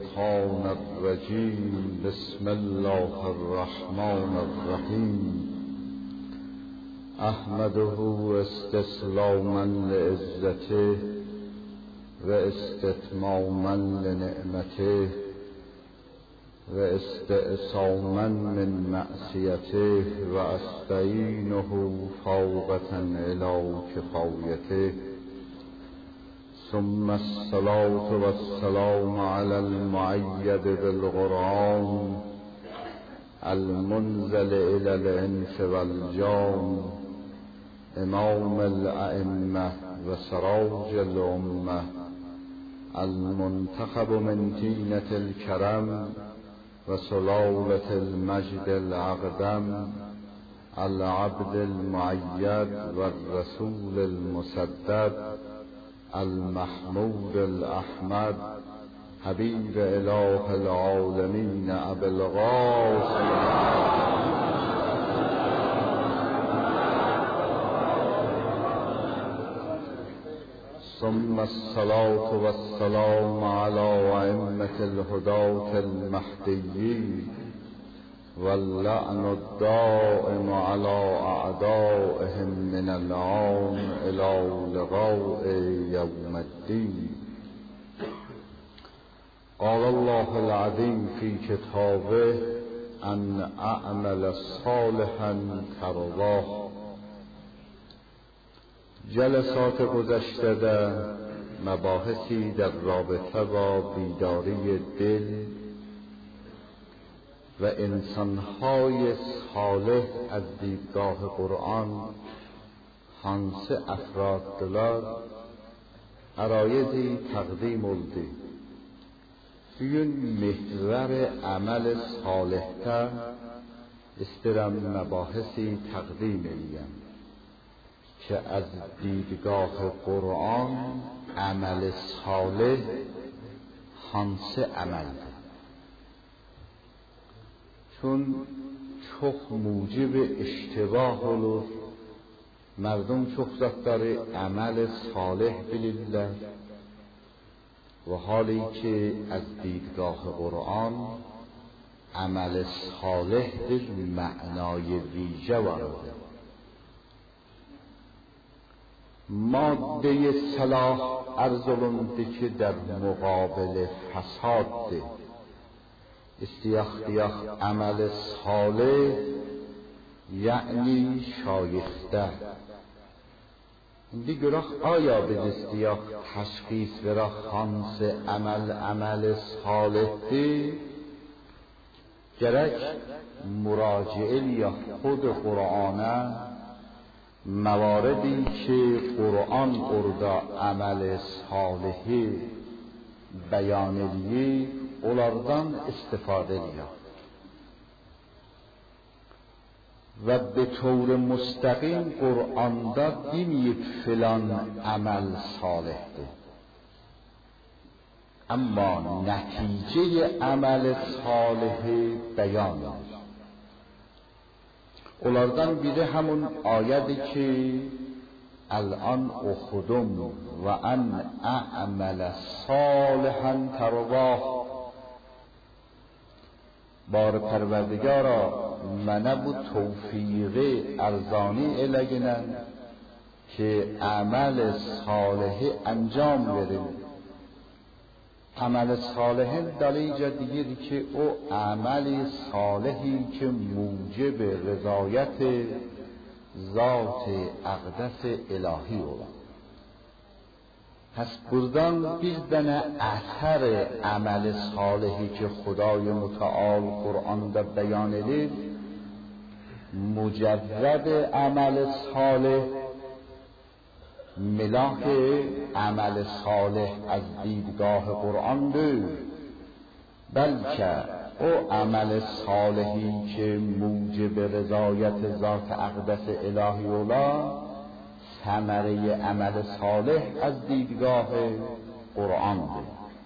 الشیطان الرجیم. بسم الله الرحمن الرحیم. احمده استسلاما لعزته و استتماما لنعمته و استعصاما من معصیته و استعینه فوقة الی کفایته. ثم الصلاة والسلام على المؤید بالقرآن المنزل إلى الإنس والجان امام الأئمة وسراج الأمة المنتخب من طینة الكرم وسلالة المجد الأقدم العبد المؤید والرسول المسدد المحمود الأحمد حبیب اله العالمین ابی القاسم ثم الصلاة والسلام على أئمة الهداة المهدیین واللعن الدائم على أعدائهم من الآن إلى لقاء يوم الدين. قال الله العظيم في كتابه أن أعمل صالحا ترضاه. جلسات گذشته در مباحثی در رابطه با بیداری دل و انسانهای صالح از دیدگاه قرآن هانسه افراد دلار عرایزی تقدیم oldu. Bugün محور عمل صالح‌تر استرم مباحثی تقدیم edeyim که از دیدگاه قرآن عمل صالح هانسه عملdir. چون çok موجب اشتباه olur. مردم çok zatları عمل صالح bilirler و حالی که از دیدگاه قرآن عمل صالح در معنای ویژه وارده. ماده صلاح عرض olundu که در مقابل فساد ده استیاختیاخ عمل صالح یعنی شایسته. indi görək aya biz istiyaq təşxis verək hansı əməl salihdir. Gərək müraciə eləyək xud Qur'ana مواردی که قرآن orada əməl salihi بیان eləyib onlardan istifaده eləyək و به طور مستقیم قرآنda deməyib filan əməl salihdir. اما نتیجه əməl salihi beyan edir. Onlardan biri همون آیدی که الان اخدم و ان اعمل صالحا ترضاه. بار پروردگارا منه bu توفیق ارزانی eləyinən که عمل صالحی انجام verin. عمل صالحی دلیجه دیگه که او عمل صالحی که موجب رضایت ذات اقدس الهی olur. پس buradan bir dənə اثر عمل صالحی که خدای متعال قرآنda بیان edir. مجرد عمل صالح ملاک عمل صالح از دیدگاه قرآنdır. بلکه او عمل صالحی که موجب رضایت ذات اقدس الهی اولا ثمره عمل صالح از دیدگاه قرآنdır.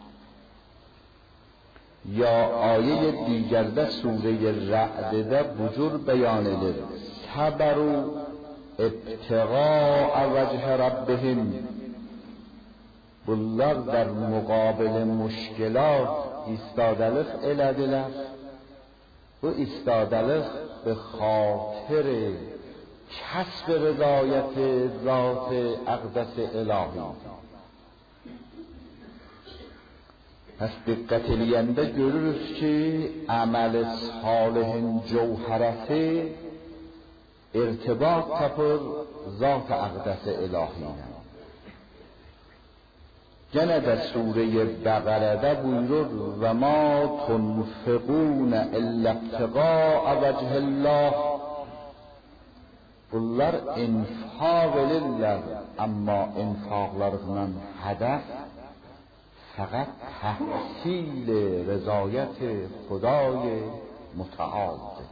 یا آیه دیگر ده سوره رعد ده بجور بیان edir. صبروا ابتغاء وجه ربهم bunlar در مقابل مشکلات ایستادلıq elədilər. Bu ایستادلıq به خاطر کسب رضایت ذات اقدس الهی. پس دقت eləyəndə görürüz ki əməl salihin cevherəti ارتباط tapır zat اقدس الهی. gene de sure Bəqərədə buyurur və ma tunfiqun illa ibtigaa vecih Allah. Bunlar infaq edirlər, amma infaqlarından hədəf faqat təhsil rızayət Xudای متعالdır.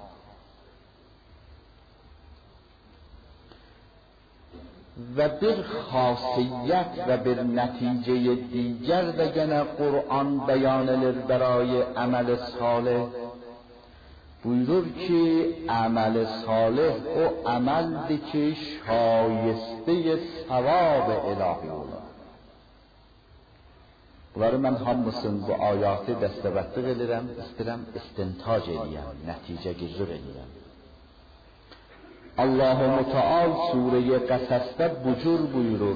و bir خاصیت و bir نتیجه دیگر دگنه قرآن بیان edilir برای عمل صالح. buyurur ki عمل صالح o عملdir ki şayeste ثواب الهی olur. Bunları mən hamısını bu ayatı dəstəbəttıq edirəm, istəyirəm istintac edəyəm, nəticə gizur edəyəm. Allah-u Müteal Sure-i Qasas'da bucur buyurur.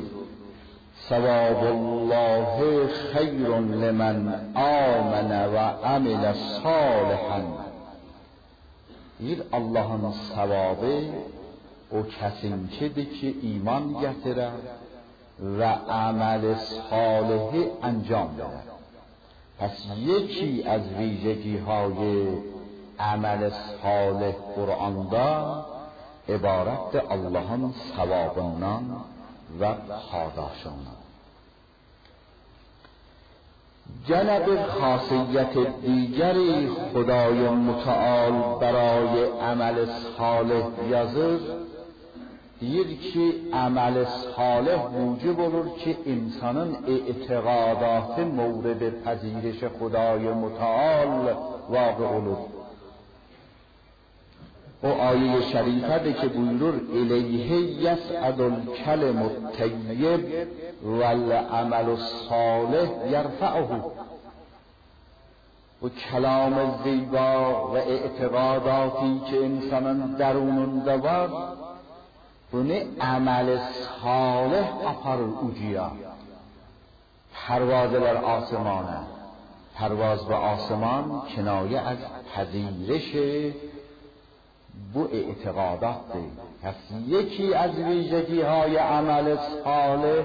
Sevabullahi xeyrun limen amene ve amile salihan. Bir Allah'ın sevabı o kəsinkidir ki iman gətirər və əməl salihi انجام verər. Pəs yeki az vijəgiهای əməl salih Qur'anda ibarətdir Allah'ın savabından və padaşından. Gene bir خاصیت دیگری خدای متعال برای عمل صالح yazır. Deyir ki əməl salih vücub olur ki insanın etiqadatı mورد پذیرش خدای متعال واقع olur. O ayet-i şerifede ki buyurur İleyhi yes'adul kelimut teyyib vel amelus salih yerfa'uhu. Bu kelam zیبا ve etiqadaتی که insanın درونunda var bunu amel salih aparır ucuya. Pervazeler asmana. Pervaz ve asman kinaye az pذیرش bu اعتقاداتdır. پس یکی از ویژگی‌های عمل صالح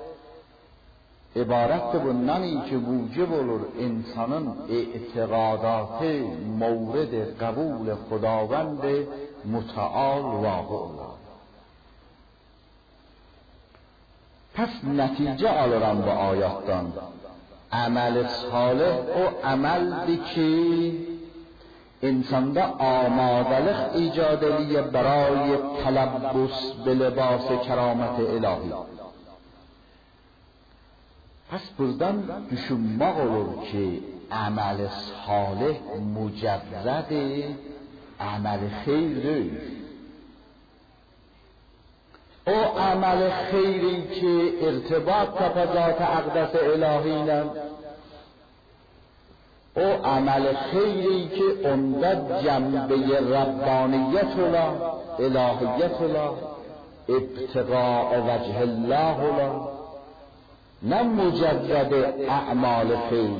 عبارت bundan که موجب olur insanın اعتقادات مورد قبول خداوند متعال واقع olur. پس نتیجه alıram bu ayatdan. عمل صالح o ameldir ki insanda آمادلق ایجاد لیه برای تلبس به لباس کرامت الهی. پس buradan düşünmek olur ki amel salih mucerred amel خیر değil. O amel خیری که ارتباط تپذات اقدس الهی نه او عمل خیری که اوندا جنبه ربانیت الله الهیت الله ابتغاء وجه الله الله نه مجرد اعمال خیر.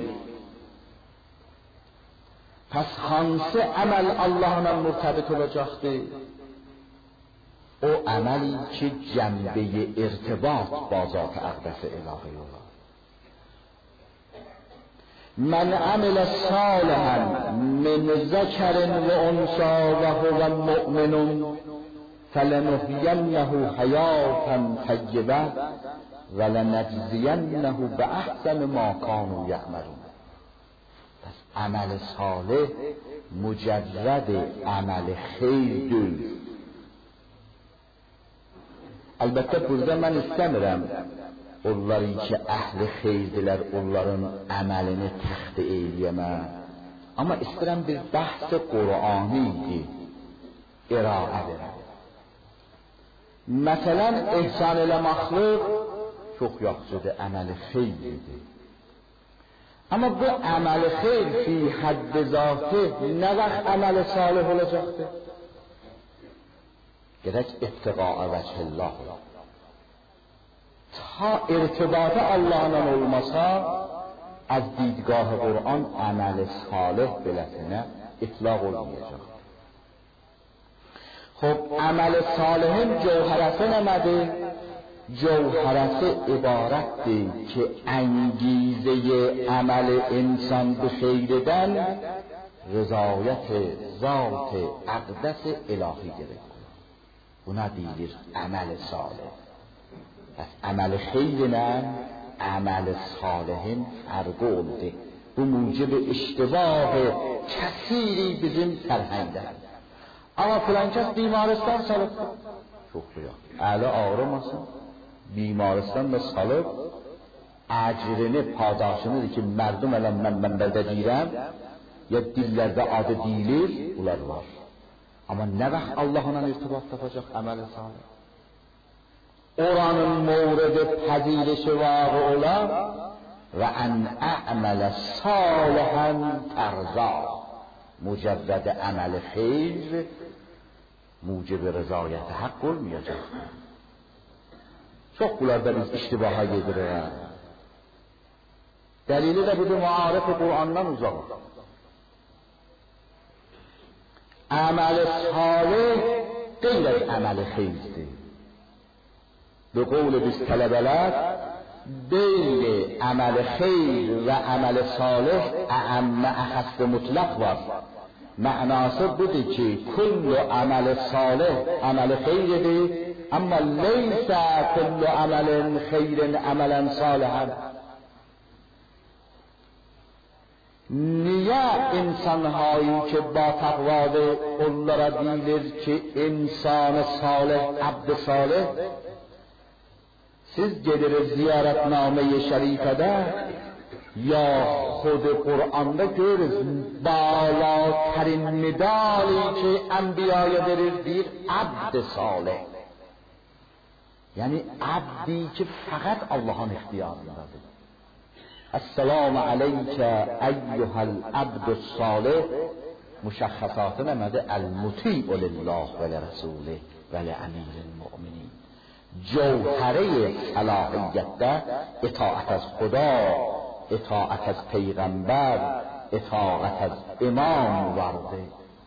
پس hansı عمل Allah'la مرتبط olacaqdır? O عملی که جنبه ارتباط با ذات اقدس الهی الله. من عمل صالحا من ذکر و انثی و هو مؤمن فلنحینه حیاتا طیبه ولنجزینه باحسن ما كانوا یعملون. پس عمل صالح مجرد عمل خیر değil. البته burada من istəmirəm onları ki əhli xeyirdirlər onların əməlini təxti eyləyəmə. Amma istəyirəm bir bəhs-i Qur'ani idi iraə verəm. Məsələn, ihsan eləməklik çok yaxşıdır, əməli xeyirdir. Amma bu əməli xeyir fi haddi zatı nə vaxt əməli salih olacaqdır? Gərək ittiqa'a vəcihillah olar. Ta irtibatı Allah'la olmasa, az didgah Qur'an əməli salih beləsinə itlaq olmayacaq. Xub, əməli salihin cevherəsi nəmədir? Cevherəsi ibarətdir ki, əngizeyi əməli insan bu xeyridən rızayət zat-ı əqdəs-i ilahi gerek. Buna deyilir əməli salih. Bəs əməli xeyrinə əməli salihin fərqi oldu. Bu mucib iştibahı kəsiri bizim sərhəndə. Ama filan kəs bimaristan salıb. Çox yox. Əli ağrımasın. Bimaristan da salıb əcrini, padaşını ki, mərdum ələm mən bəldə deyirəm, ya dillərdə adı deyilir, bunlar var. Amma nə vaxt Allah ona irtibat tapacaq əməli salih? Oranın movredi pəzilişi vağı ola və ən əmələ salihən tərza. Mücəvvədə əməli xeyr, mucibi rızayəti haqq olmayacaq. Çox bunlarda biz iştibaha gedirik. Dəlili də budur, muarif-i Qur'andan uzaq. Əməli salih qeyrək əməli xeyirdir. Bi qovli biz tələbələr deyli əməli xeyr və əməli salih əəmmə əxəsdə mutlaq var. Mənası budur ki, kullu əməli salih əməli xeyridir, amma leysə kullu əməlin xeyrin əmələn salihən. Niye insanhایی که با تقواده onlara deyilir ki insan salih, abd salih? Siz gedirir ziyaretname-i şerifede ya خود Kur'an'da görürüz بالاترین medali ki enbiyaya verir bir abd salih. Yani abdi ki fakat Allah'ın ihtiyarındadır. Esselamu aleyke eyyuhel abdü's-salih müşəxxəsatı nəmədir? El-muti'u lillah və li-rəsulih və li-əmiril-mü'minin. Cevhəri səlahiyyətdə itaət az Xuda, itaət az Peyğəmbər, itaət az imam vardı.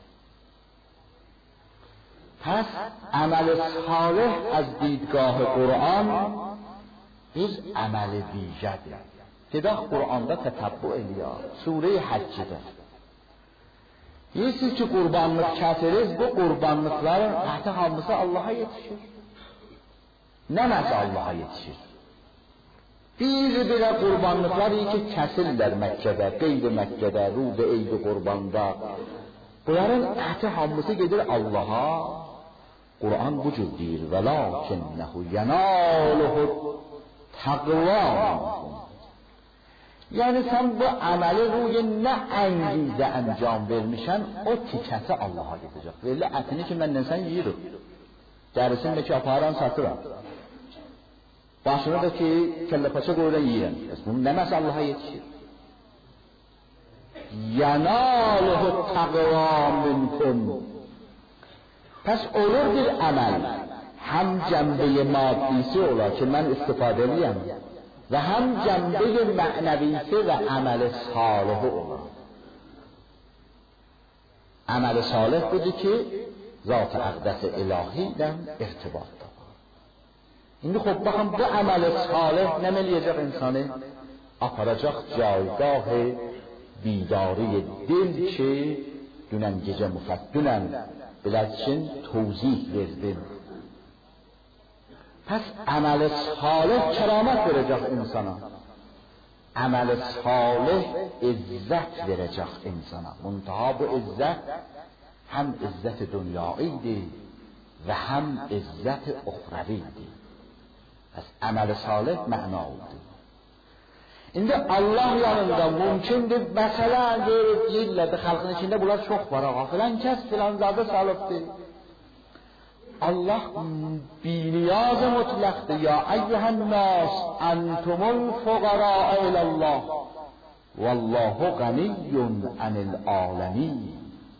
Pəs əməl-i salih az دیدگاه Qur'an bir əməli دیگədir. Gedək Qur'anda tətəbbü eləyək. Sure-i Həccədə. Yersiniz ki, qurbanlıq kəsiriz, bu qurbanlıqların əhti hamısı Allaha yetişir. Nəməsə Allaha yetişir? Bir-birə qurbanlıqlar iyi ki, kəsirlər Məkkədə, qeyri Məkkədə, rudə eydi qurbanda. Bunların əhti hamısı gedir Allaha. Qur'an bu cür deyir. Və lakinnəhu yənaluhu təqva. Yani sen bu ameli ruyu ne engize encan vermişsen o tiketi Allah'a gidecek. Belli etini ki benden sen yiyirim. Derisini de ki aparan satıram. Başını da ki kelle paça koyudan yiyirim. Bunun demesi Allah'a yetişir. Yanaluhu taqva minkum. Pes olur bir amel. Hem cembe-i maddisi olar ki ben istifade edeyim. Ve hem cembe-i mənevisi ve amel-i salihi olur. Amel-i salih budur ki, zat-ı əqdəs-i ilahiyle irtibatda var. İndi xub baxın, bu amel-i salih ne eləyəcək insanı? Aparacaq caygah-ı bidari dil ki, dünən gecə müfəddünən bilək için tevzih verdim. Pes amel-i salih keramet verecek insana. Amel-i salih izzet verecek insana. Muntaha bu izzet hem izzet-i dünyayıydı ve hem izzet-i uxraviydi. Pes amel-i salih məna oldu. İndi Allah yanında mümkündür. Mesela deyirlər xalqın içinde bunlar çok var. Filan kəs filan zadı salıbdır. الله بی‌نیاز مطلق یا ایها الناس انتم الفقراء الی الله والله غنی عن العالمین.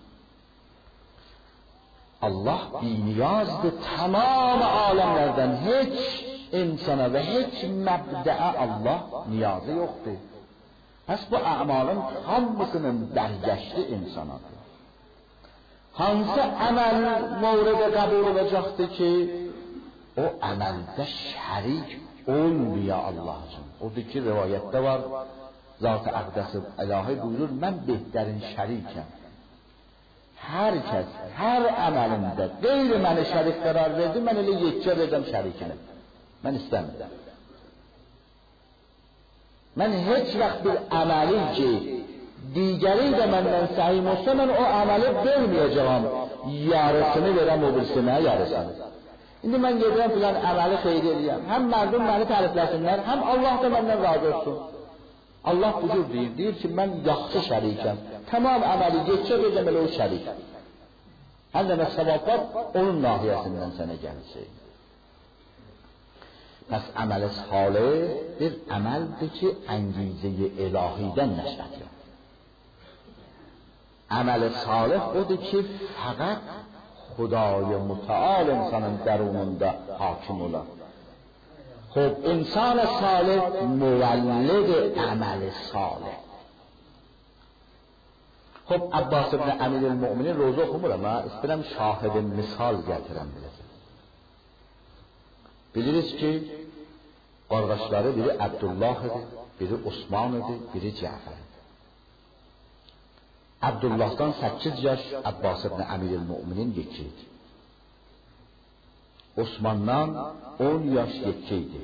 الله بی‌نیاز به تمام عالمlerden هیچ insana ve hiç mebde'e Allah niyazı yoktu. Pes bu a'malın hamısının dergeçli insanadır. Hansı əməl mövridə qəbul olacaqdır ki, o əməldə şərik olmuyor Allah üçün. Odur ki, rivayətdə var, Zat-ı Əqdəsi ilahi buyurur, mən behtərin şərikəm. Hər kəs, hər əməlində qeyri məni şərik qərar verdi, mən elə yekə verdim şərikini. Mən istəmirəm. Mən heç vaxt bir əməli ki, digəri də məndən səhim olsa, mən o əməli verməyəcəm. Yarısını verəm o birsinə, yarısını. İndi mən gedirəm filan əməli xeyir eləyəm. Həm mərdum məni tərifləsinlər, həm Allah da məndən razı olsun. Allah bu cür deyir ki, mən yaxşı şərikəm. Tamam əməli yekə verəm elə o şərik. Həm də məsəvablar onun nahiyəsindən sənə gələcək. Pes əməl-i salih bir əməldir ki, əngize-i ilahidən nəşət edir. Əməl-i salih odur ki, fəqət Xudای متعال insanın dərununda hakim olar. Xub, insan salih müvəllid əməl-i salih. Xub, Abbas ibn Əmir-ül-Mu'minin rozu oxumur ama istəyirəm şahidin misal gətirəm biləcək. Biliriz ki, qardaşları biri Abdullah idi, biri Osman idi, biri Cəfər. Abdullah'dan 8 yaş, Abbas ibn Əmir-ül-Mu'minin 2 idi. Osman'dan 10 yaş 2 idi.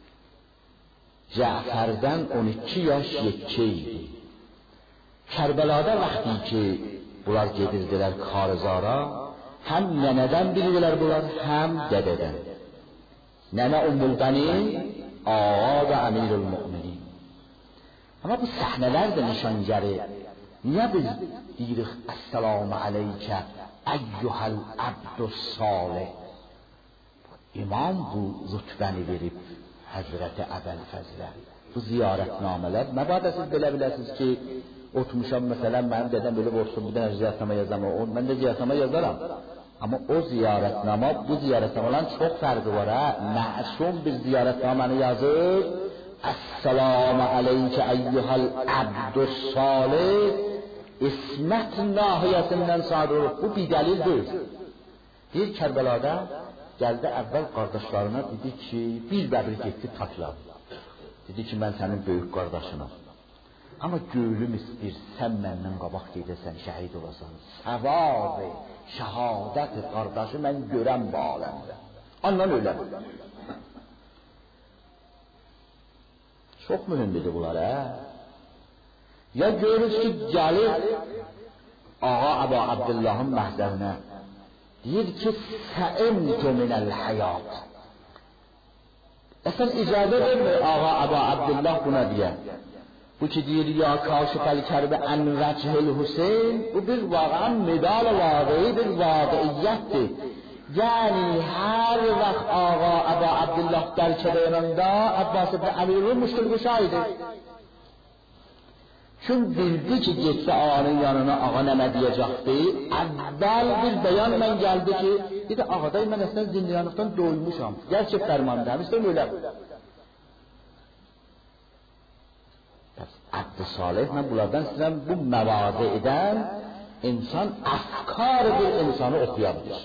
Cəfərdən 12 yaş 2 idi. Kərbəlada vaxtı ki, bunlar gedirdilər Karzara, həm nənədən bilirlər bunlar, həm dədədən. Nənə Ümmülbənin, ağa və Əmir-ül-Mu'minin. Ama bu səhnələr də nişangəri. Niyə biz deyirik, Əssəlamu aleykə, əyyuhəl abdüs-salih. İmam bu rütbəni verib Həzrəti Əbəl-Fəzlə. Bu ziyarətnamələr, məbadə siz belə biləsiniz ki, oturmuşam məsələn, mənim dedəm belə olsun, bir dənə ziyarətnamə yazam, mən də ziyarətnamə yazaram. Ama o ziyarətnamə, bu ziyarətnamələrin çox fərqi var, məsum bir ziyarətnaməni yazır, Əssəlamu aleykə əyyuhəl abdüs-salih, İsmət nahiyəsindən sadır olur. Bu bir dəlil deyil. Deyir Kərbəlada gəldi əvvəl qardaşlarına dedi ki, bir bəbir getdi takla. Dedi ki, mən sənin böyük qardaşınam. Amma gönlüm istəyir, sən məndən qabaq gedəsən, şəhid olasan. Səvab-ı, şəhadət-i qardaşı mən görəm bu aləmdə. Ondan öyle. Çok mühim dedi bunlar, Ya görürüz ki, gəlir Ağa Əbu Abdullah'ın məhzərinə. Deyir ki, səimtu minəl həyat. Sən icazə vermir Ağa Əbu Abdullah buna diye. Bu ki deyir, ya kaşifəl kərbi ən vəcihil Hüseyin, bu bir vaqan medal vaqi'i bir vaqi'iyyətdir. Yani her vaxt Ağa Əbu Abdullah dərkədə yanında Abbas ibn Əmir'in müşkül quşaydı. Çünkü bildi ki geçse ağanın yanına ağa nəmə deyəcəkdi. Əvvəl bir beyan mən gəldi ki, dedi ağaday mən əslən zindiyanlıqdan doymuşam. Gerçek fərmanda, istəyim öyle. Abdüsalih mən bunlardan istəyirəm bu məvazi'dən insan afkar bir insanı okuyabilir.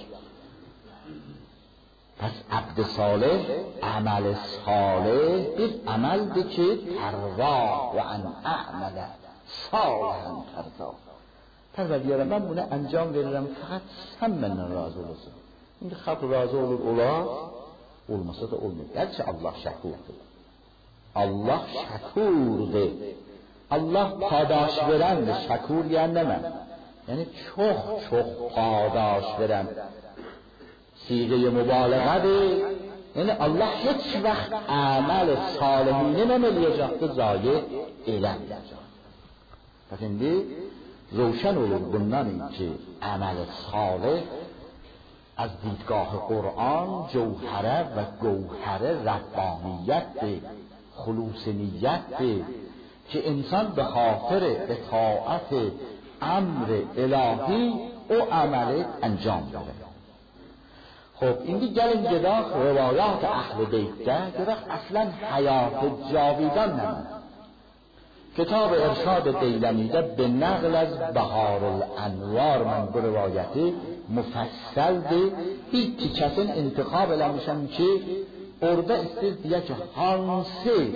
Pes abd-salih, əməl-i salih bir əməldir ki, tərva və ən əmələ salihən tərva. Pərvədiyərəm, mən buna əncam verirəm, fəqət sən məndən razı olursun. İndi xalq razı olur, olar, olmasa da olmuyor. Gerçi Allah şəkurdur. Allah şəkurdur. Allah padaş verəndir, şəkur yəni nə mən? Yəni çox padaş verən. Siğe-i mübalağadır. Yani Allah hiç vaxt əməl salihini nəməliyəcəkdir, zayi eləməyəcək. Bakın indi, roşan olur bundan ki, əməl salih از دیدگاه قرآن جوهره و گوهره ربانیت خلوص نیت که انسان به خاطر اطاعت امر الهی او عمل انجام بده. خب این دیگر اینجا روایات اهل بیت ده که وقت اصلا حیات جاویدان نمید. کتاب ارشاد دیلمی ده به نقل از بهار الانوار من به روایتی مفصل ده هیچ کسین انتخاب لمشم که ارده استید دیگه که هانسه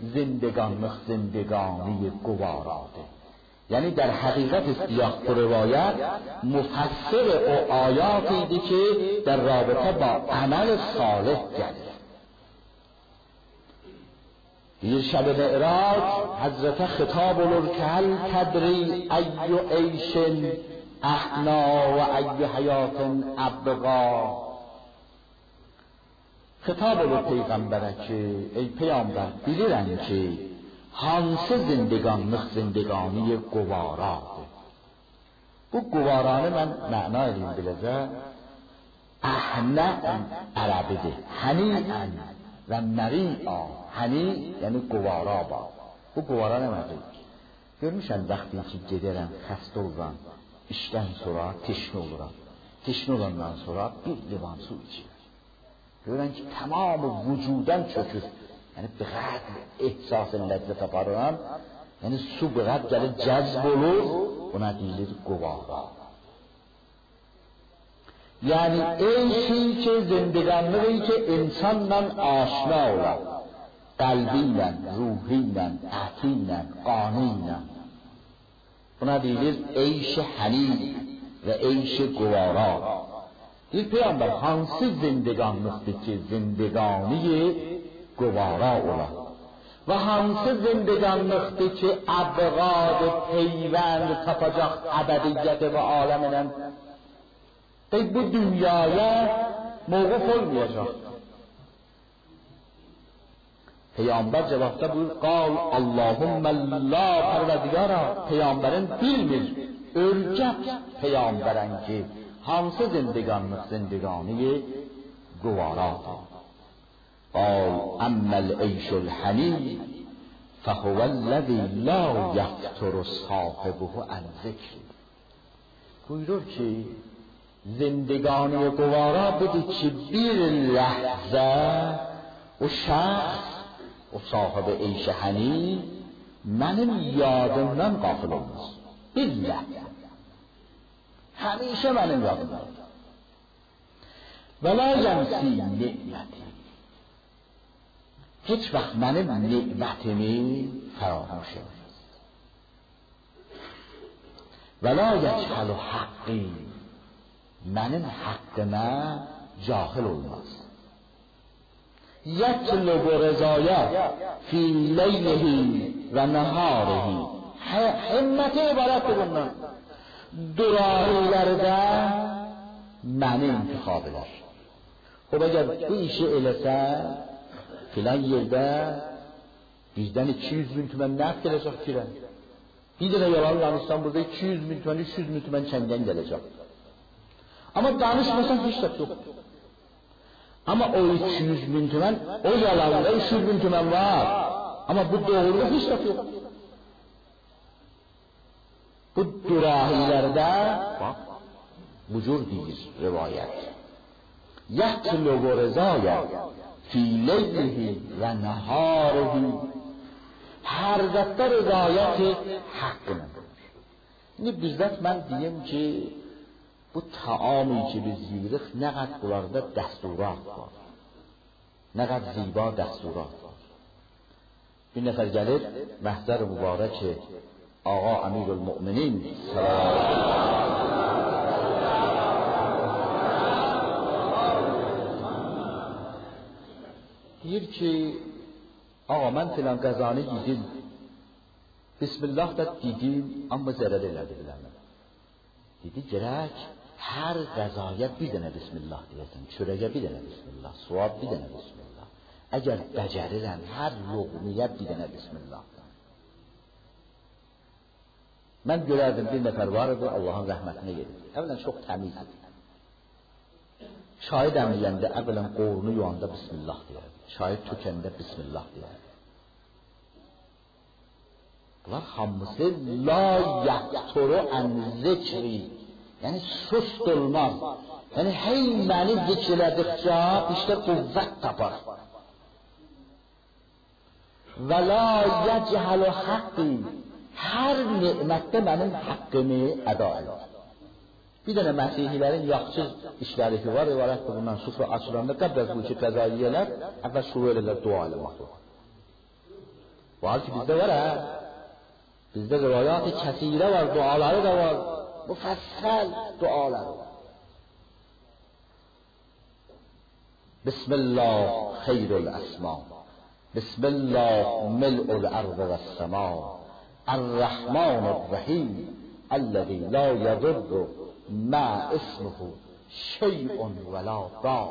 زندگانی گواراده، یعنی در حقیقت سیاق روایت مفسر او آیاتی دی که در رابطه با عمل صالح جده. دیر شب معراج حضرت خطاب الرکل تدری ای عیش احنا و ای حیات ابقا. خطاب الو پیغمبره که ای پیامبر بیلیرن که هانسه زندگانی گواراده. bu گوارانه من معنای این بلده احنا عربیده هنیئن و مریعا. هنی یعنی گوارا با bu گوارانه مریع görmüşsən vaxtı ki gedərəm xəstə olan işdən sonra teşne olandan sonra bir livan su içir. Görən ki tamamı vücudan çökür. Yani bir qadr ehsas-ı ləzzət aparıram. Yani su bir qadr gəlir cəzb olur. Buna deyilir quvara. Yani eyşi ki zindiganlığı ki insanla aşina olan. Qalbiyle, ruhiyle, aqliyle, qaniyle. Buna deyilir eyşi hani ve eyşi quvara. Bir peygamber hansı zindiganlıqdır ki zindegani گوارا اولا و همسه زندگانlıqdır ki ابغاد پیوند tapacaq ebediyyət və aləminin bu dünyaya موقوف olmayacaq. Peygamber cevapta buyur قال اللهم لا پروردگارا. Peygamberin bilmir örgət peygamberin ki hansı zindegani گواراdır. قال اما العيش الحني فهو الذي لا يفتر صاحبه عن ذکر. buyurur ki زندگانی گوارا بده که bir لحظه o şahs o صاحب عیش حنی benim yadımdan gafil olmaz. bir لحظه همیشه benim yadımdan. ولا ينسي نعمتي. هیچ وقت benim نعمتimi فراموش نمی‌کنه. ولا یجهل حقی. benim hakkıma cahil olmaz. یطلب رضایه فی لیله و نهاره. himmeti ibarettir bundan. Durahilərdə məni intikhab edər. Xub əgər bu işi eləsə filan yerdə bizdən 200 bin tümən nəf gələcək firən. Bir dənə yalan danışsan burada 200 bin tümən, 300 bin tümən kəndən gələcək. Amma danışmasan heç də yox. Amma o 200 bin tümən, o yalanda 300 bin tümən var. Amma bu doğruluq heç də yox. Bu durahilərdə bax bu cür deyir rivayət. یطلب رضایه فی لیله و نهاره. هر دفعه رضایت حق نداره. یعنی bizzat من diyeyim ki bu taami ki biz yiyirik ne kadar bunlarda dəsturat var. Ne kadar ziba dəsturat var. Bir nefer gelir məhzər mübarək ki Ağa Əmirülmüminin deyir ki ağa mən filan qəzanı yedim, Bismillah da dedim, amma zərər elədi biləməm. Dedi gərək hər qəzaya bir dənə Bismillah deyəsən, çörəyə bir dənə Bismillah, suab bir dənə Bismillah. Əgər bəcərirəm hər loğmiyə bir dənə Bismillah. Mən görərdim bir nəfər var idi, Allahın rəhmətinə gedir. Əvvələn çox təmiz idi. Çayı dəmləyəndə əvvələn qoğrunu yuyanda bismillah deyər. Çayı tökəndə bismillah deyər. Bunlar hamısı la yaqturu an zikri. Yəni sust olmaz. Yəni hey məni zikr elədikcə işte qüvvət tapar. Və la yechhalu haqqi. Hər nemətdə mənim haqqımı əda edir. Bir dənə Məsihilərin yaxşı işləri ki var, ibarətdir bundan sufra açılanda qəbl bu iki qəza yeyələr, əvvəl şuru edirlər, dua eləməkdir. Bu hal ki bizdə var hə, bizdə rivayat-ı kəsirə var, duaları da var, müfəssəl duaları var. Bismillah xeyrul əsma, Bismillah mil'ul ardı və səma, Ər-Rəhmanur-Rəhim, Əl-ləzi la yadurru ma ismuhu şey'un və la da.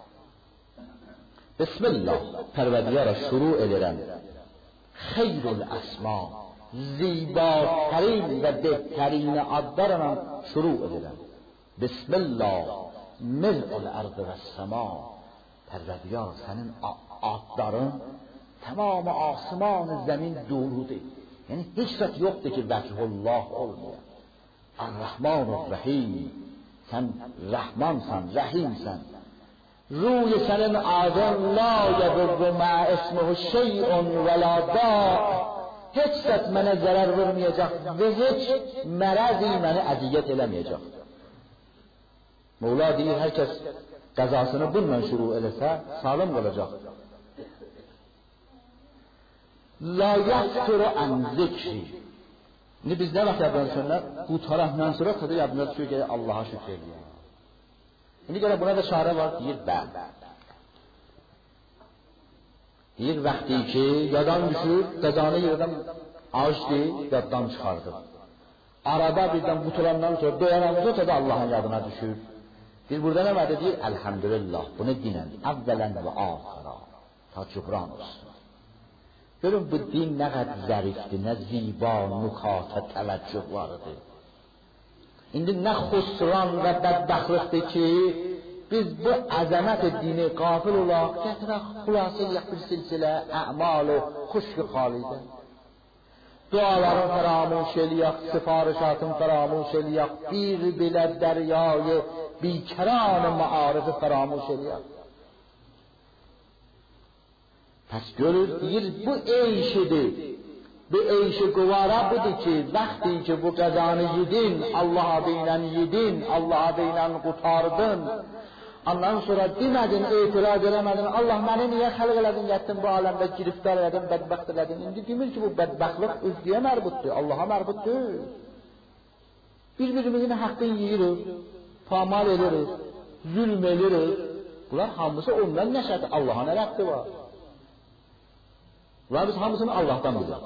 Bismillah, Pərvərdigara şuru edirəm. Xeyrul əsma, zibatərin və behterین adlarla şuru edirəm. Bismillah, mil'ul ardı və səma. Pərvərdigar, sənin adların tamamı asman zəmin doludur. Yəni heç vət yoxdur ki vəcihullah olmuyor. Ər-Rəhmanur-Rəhim, sən Rəhmansan, Rəhimsən. Ruy sənin adın la yadurru ma ismuhu şey'un və la da. Heç vət mənə zərər verməyəcək və heç mərəzi məni əziyyət eləməyəcək. Mevla deyir, hər kəs qəzasını bununla şuru eləsə, sağlam qalacaq. La yafturu an zikri. İndi biz nə vaxt yaddan sonra, bu tarafdan sonra tadı yadına düşüyor ki Allah'a şükür ediyor. İndi görə buna da çare var, deyir bəl. Deyir vaxtı ki, yadan düşür, qəzanı yerdən ağışdı, yaddan çıxardı. Arada birdən butulandan sonra doyanamızı tadı Allah'ın yadına düşür. Deyir burada nə var deyir? Elhamdülillah, bunu dinən, əvvələn və axıra, ta cübran olsun. Görün bu din nə qədər zərifdir, nə ziba, nukata, təvəccüh vardır. İndi nə xusran və bədbəxtlikdir ki, biz bu əzəmət dini qafil olaq, gətirək xülasə bir silsilə, əmal-ı xuşq-ı xalidə. Duaların fəramuş eləyək, sifarişatın fəramuş eləyək, bir bilə dəryayı, bikəran-ı maarifi fəramuş eləyək. Pəs görür, deyir, bu eyşidir. Bu eyşi quvara budur ki, vaxtı ki bu qəzanı yedin, Allah adıyla yedin, Allah adıyla qutardın. Ondan sonra demədin, etiraz eləmədin, Allah məni niyə xəlq elədin, yətdin bu aləmdə giriftar elədin, bədbəxt elədin. İndi demir ki, bu bədbəxtlik özlüyə mərbutdur, Allaha mərbutdur. Bir-birimizin haqqını yiyirik, pamal edirik, zülm edirik. Bunlar hamısı ondan nəşədir, Allaha nə rəbti var? Bunlar biz hamısını Allah'tan bilir.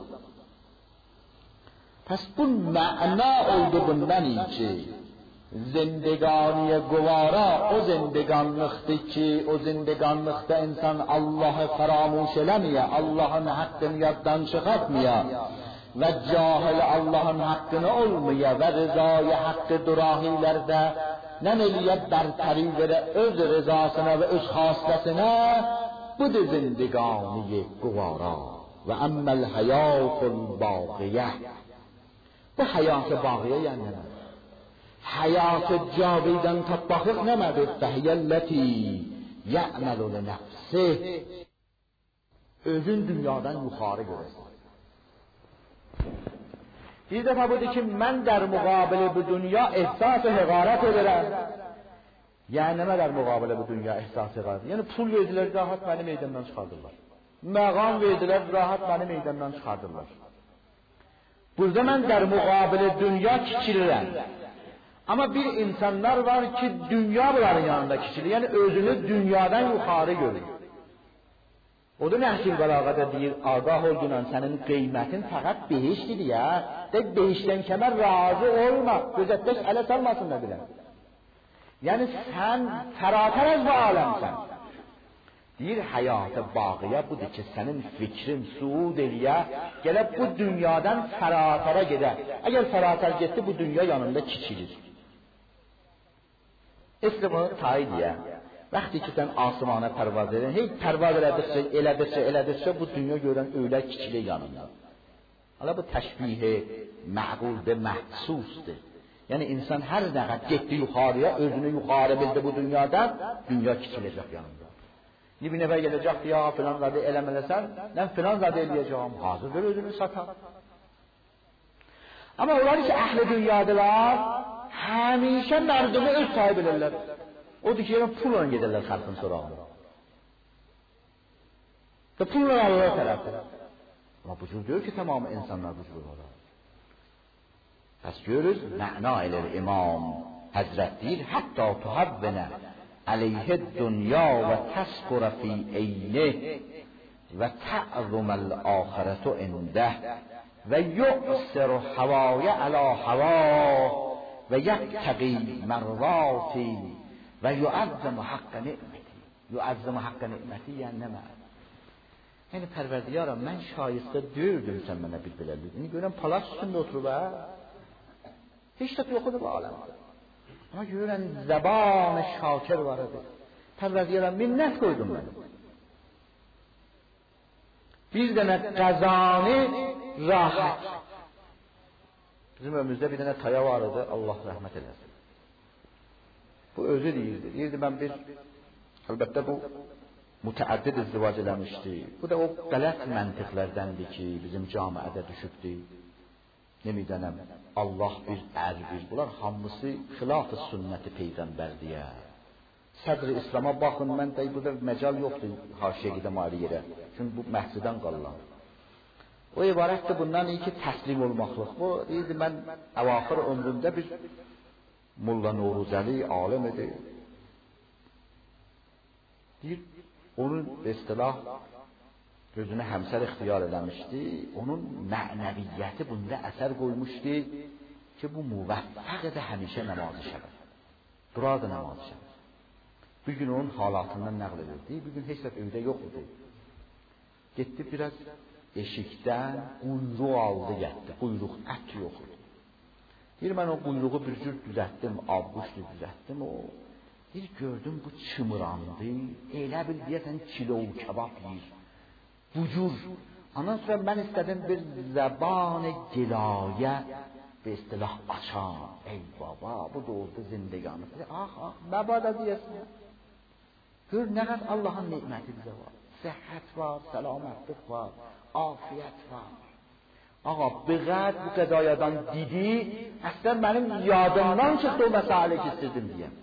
Pes bu məna oldu bundan ki, zindegani guvara o zindeganlıqdır ki, o zindeganlıqda insan Allah'ı faramuş eləmiyə, Allah'ın haqqını yaddan çıxartmaya və cahil Allah'ın haqqını olmaya və rızayı haqqı durahilərdə nə eləyə bərtəri verə öz rızasına və öz xasləsinə, budur zindegani guvara və əmməl həyatul baqiyə. Bu həyat-ı baqiyə yəni nədir? Həyat-ı cavidən tatbaqlıq nəmədir? Fəhiyəlləti yə'məlu li nəfsih. Özün dünyadan yuxarı görəsən. Bir dəfə budur ki, mən در مقابل bu dünya ehsas-ı həqarət edirəm. Yəni nə qədər müqabilə bu dünya ehsas edir? Yəni pul verdilər, rahat məni meydandan çıxardırlar. Məqam verdilər, rahat məni meydandan çıxardırlar. Burada mən در müqabilə dünya kiçilirəm. Amma bir insanlar var ki, dünya bunların yanında kiçilir. Yəni özünü dünyadan yuxarı görür. O da Nəhcül Bəlağədə deyir, ağah olduğundan sənin qiymətin fəqət behiştidir ya. De behişdən kəmər razı olma, gözətləş ələ salmasın da bilən. Yəni sən fərətər az bu aləmsən. Deyir, həyat-ı baqiyə budur ki, sənin fikrin suud eləyə, gələk bu dünyadan fərətərə gedə. Əgər fərətər getdi, bu dünya yanında kiçilir. İslamı tayid ya. Vəxti ki, sən asmana pərvaz edən, hey pərvaz elədikcə bu dünya görən öylə kiçilik yanında. Hala bu təşbihi məquldir, məhsusdur. Yəni insan hər nə qədər getdi yuxarıya, özünü yuxarı bildi bu dünyada, dünya kiçiləcək yanında. Bir nəfər gələcək, ya filan zadə eləməlisən, mən filan zadə eləyəcəm, hazırdır özünü satar. Amma onlar ki, əhli dünyadılar, həmişə mərdumi öz sahib edirlər. Odur ki, pulla gedirlər xalqın sorağına. Pulla alırlar tərəfdir. Amma bu cür deyir ki, tamamı insanlar bu cür olar. Pəs görürüz, məna edir İmam Həzrət deyir, hətta tuhabbinə əleyhə dünya və təsqura fi eynih və tə'zuməl axirətü indəh və yuqsiru havaya əla havah və yəttəqi mərvati və yuəzzəmü haqqə ni'məti. Yuəzzəmü haqqə ni'məti yəni nə məna? Yəni pərverdigaram, mən şayistə deyirdim sən mənə bir beləliyini. Görən palaz üstündə oturub hə? Heç də yoxudur bu aləmdə. Ama görən zəban-ı şakir var idi. Pərverdigaram, minnət qoydum mən. Bir dənə qəzani rahat. Bizim ömrümüzdə bir dənə taya var idi, Allah rəhmət eləsin. Bu özü deyirdi. Deyirdi mən bir, əlbəttə bu mütəəddid izdivac eləmişdi. Bu da o qələt məntiqlərdəndir ki, bizim camiədə düşübdür. Nemidənəm, Allah bir, bir. Bunlar hamısı xilaf-ı sünnəti peyğəmbərdiyə. Sədr-i İslam'a baxın, mən də burada məcal yoxdur haşiyə gedəm ayrı yerə. Çünki bu məhsidən qalıram. O ibarətdir bundan iyi ki, təslim olmaqlıq. Bu, deyildi, mən əvaxır ömrümdə bir Molla Noruzəli alim idi. Deyir, onun istilah gözünə həmsər ixtiyar eləmişdi. Onun mənəviyyəti bunda əsər qoymuşdu ki, bu müvəffəq edə həmişə namazı şəbər. Duradı namazı şəbər. Bir gün onun halatından nəql edirdi. Bir gün heç də evdə yox idi. Getdi biraz eşikdən quyruq aldı getdi. Quyruq ət yox idi. Deyir, mən o quyruğu bir cür düzəltdim, avquşdu düzəltdim. Bir gördüm bu çımırandı. Elə bil deyəsən kilo kebab yiyir. Bucur. Ondan sonra mən istədim bir zəban-ı gilayə bir istilah açam. Ey baba, bu da oldu zindeganı. Məbada deyəsin. Gör, nə qədər Allahın niməti bizə var. Səhhət var, səlamətlik var, afiyət var. Ağa, bəqət bu qəzayadan dedi, əslən mənim yadımdan çıxdı o məsələ ki, istədim deyəm.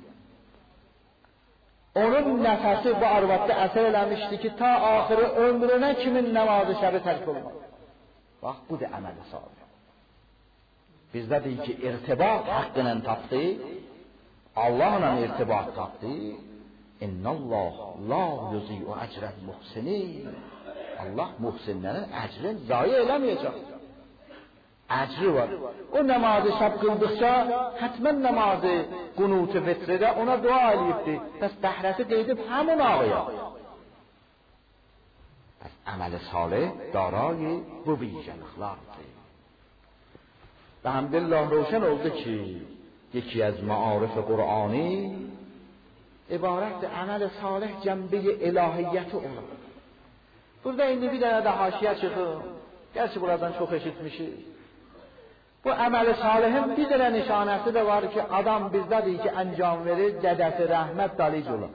Onun nəfəsi bu arvadda əsər eləmişdi ki, ta axırı ömrünə kimin namazı şəbi tərk olmaz. Bax, bu da əməli salih. Bizdə deyir ki, irtibat haqqıyla tapdı, Allahla irtibat tapdı. İnnallah la yuzi'u ecrel muhsinin. Allah muhsinlərin əcrini zayi eləməyəcək. Əcri var. O namazı şəb qıldıqca hətmən namazı qunutu vitridə ona dua eləyibdi. Bəs bəhrəsi qeydib həmin ağıya. Bəs əməli salih darayı bu vicdanlıqlardır. Və həmdülillah roşən oldu ki, yeki az maarif Qur'ani ibarətdir əməli salih cəmbi-i ilahiyyəti olur. Burada indi bir dənə də haşiyə çıxın. Gerçi buradan çox eşitmişik. Bu əməli salihin bir dənə nişanəsi də var ki, adam bizdədir ki, əncam verir, dədəsi rəhmət dalic olur.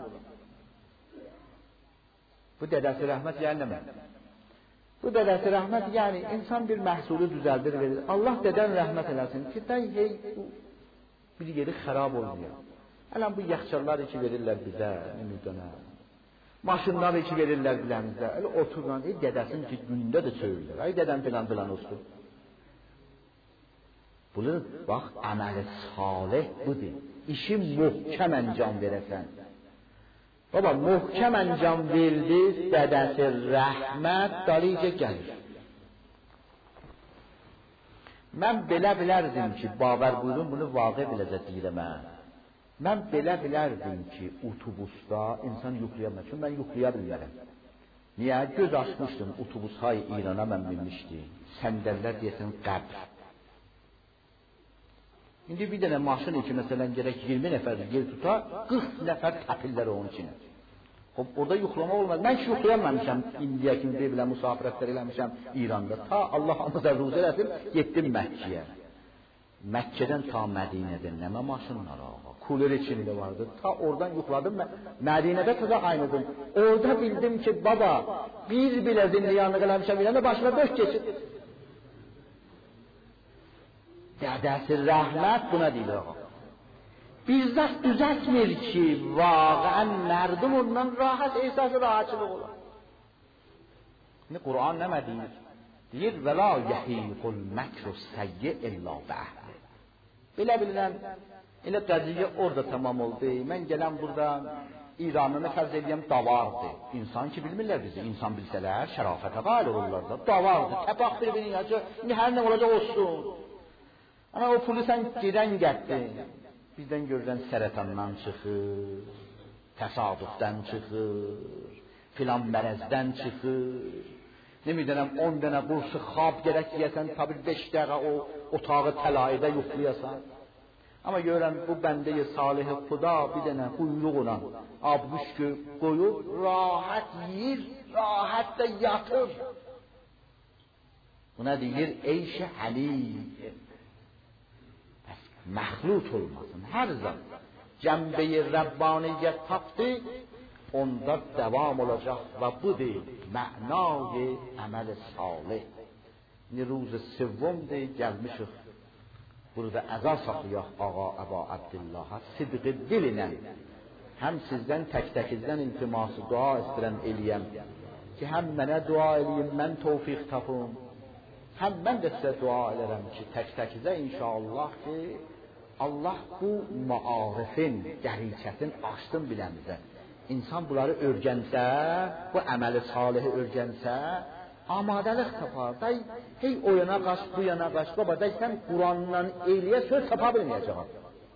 Bu dədəsi rəhmət yəni nə mənim? Bu dədəsi rəhmət yəni insan bir məhsulu düzəldir, verir. Allah dədən rəhmət eləsin ki, bir yeri xərab olmuyor. Hələn bu yaxçarlar ki verirlər bizə, ümidənə. Maşınlar ki verirlər biləmizdə. Elə oturulan, dədəsin ki gündə də söylürlər. Ay dədəm filan olsun. Bunu bax, əməli salih budur. İşi möhkəm əncam verəsən. Baba, möhkəm əncam verdiz, dədəsi rəhmət dalicə gəlir. Mən belə bilərdim ki, babər buyurun, bunu vaqe biləcək deyirəm mən. Mən belə bilərdim ki, otobusda insan yuxlayamaz. Çünki mən yuxlaya bilmərəm. Niyə? Göz açmışdım, otobus hay İrana mən bilmişdim. Səndəllər deyəsən qəbr. İndi bir dənə maşın ki, məsələn, gərək 20 nəfər yer tuta, 40 nəfər təpillər onun içinə. Orada yuxlama olmaz. Mən hiç yuxlayamamışam, indiyə kimi deyilən musafirətlər eləmişəm İranda. Ta Allah hamıza ruzə eləsin, getdim Məkkəyə. Məkkədən ta Mədinədən nəmə maşınlar ağa, kuler içində vardı. Ta oradan yuxladım, Mədinədə təzə aynıdım. Orada bildim ki, baba, bir bilə zindiyanlıq eləmişəm, ilə başına döş geçir. Dədəsi rəhmət buna deyil ağa. Bizzat düzəltmir ki, vaqəən mərdum ondan rahat, ehsası rahatçılıq olar. Qur'an nə deyir? Deyir, və la yəhiqul məkru səyyi illa bəhli. Belə bilirəm, elə qəziyyə orada tamam oldu. Mən gələm buradan, İranını fərz edəyəm, davardır. İnsan ki, bilmirlər bizi. İnsan bilsələr, şərafətə qail olurlar da. Davardır, təpaq bir-birini yacı, hər nə olacaq olsun. Ama o pulu sən girən gətdin. Bizdən görürən sərətandan çıxır, təsadüfdən çıxır, filan mərəzdən çıxır. Deməyəcəm 10 dənə qursu xab gərək yiyəsən, tabi 5 dəqiqə o otağı təlayədə yuxlayasan. Amma görürəm bu bəndə-i salih-i xuda bir dənə quyruğuna abqüşkü qoyub, rahat yiyir, rahat da yatır. Buna deyir, eyş-i halil. Məxlut olmasın, hər zaman cəmbəyi Rəbbaniyyət tapdı, onda devam olacaq və budur mənayı əməl-i salih. Ruz sevvumdur, gəlmişik burada əza saxlayaq ağa Əba Abdillah'a sidqi dilinə. Həm sizdən tək-təkizdən iltiması dua istirəm eləyəm ki, həm mənə dua eləyim, mən tövfiq tapım, həm mən də sizə dua elərəm ki, tək-təkizə inşallah ki, Allah bu maarifin, dəriçətin açsın biləmizə. İnsan bunları örgənsə, bu əməli salihi örgənsə, amadəlik tapar. Day, hey o yana qaç, bu yana qaç, baba, day sən Qur'andan eyliyə söz tapa bilməyəcək.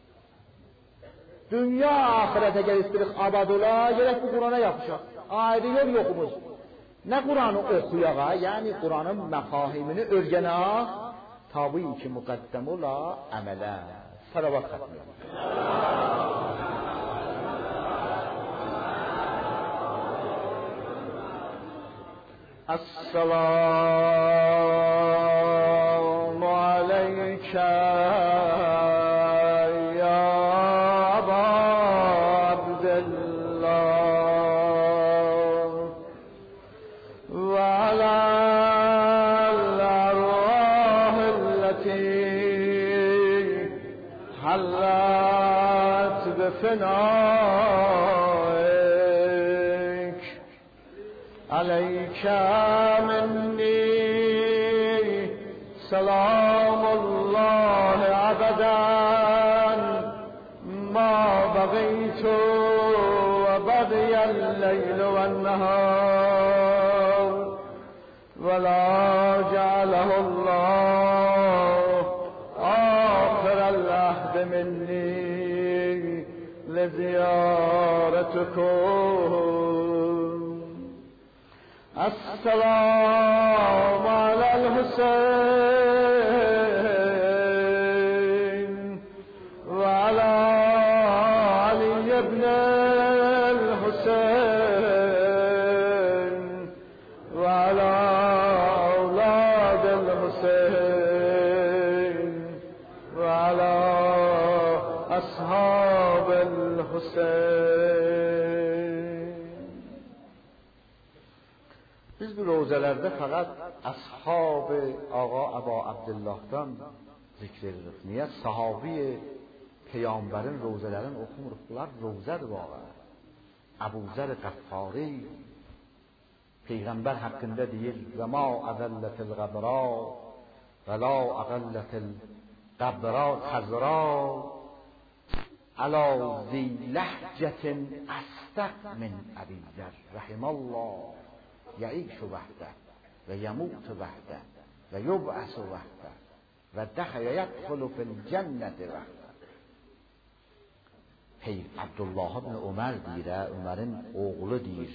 Dünya ahirətə gəl istirik abad ola, gerək bu Qur'ana yapışaq. Ayrı yol yoxumuz. Nə Qur'anı oxuyağa, yəni Qur'anın məfahimini örgənək, tabi ki müqəddəm ola əmələ. Salavat xatmıyam. Esselamu aleykə ya Əba Abdillah və aləl-ərvahilleti حلت بفنائك عليك مني سلام الله أبدا ما بقيت وبقي الليل والنهار ولا جعله الله آخر العهد مني لزيارتكم السلام على الحسين وعلى علي بن الحسين وعلى أولاد الحسين وعلى أصحاب الحسين. Biz bu rozalarda faqat ashab ağa Əba Abdullah'dan zikr edirik. Niyə? Sahabi peygamberin rozalarını oxumuruq. Bunlar rozadır vallahi. Əbu Zər Qəffari peygamber haqqında deyir: "Və ma azəllatil qəbra və la azəllatil qəbra xəzra ala zi ləhcətin əstəq min Əbi Zər rahimallah yəişu vəhdə və yəmutu vəhdə və yub'asu vəhdə və dəxəyə yədxulu fil cənnəti vəhdə." Abdullah ibn Ömər deyir, Ömərin oğlu deyir,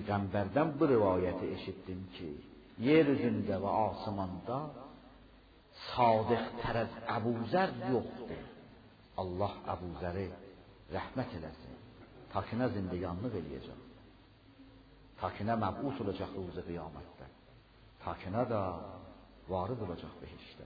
peygamberden bu rivayeti eşittim ki, yeryüzünde ve asmanda صادق تر از Əbuzer yoxdur. Allah Əbuzeri rəhmət eləsin. Ta ki nə zindiganlıq eləyəcək. Ta ki nə məbus olacaq ruzu qiyamətdə. Ta ki nə də varid olacaq behişdə.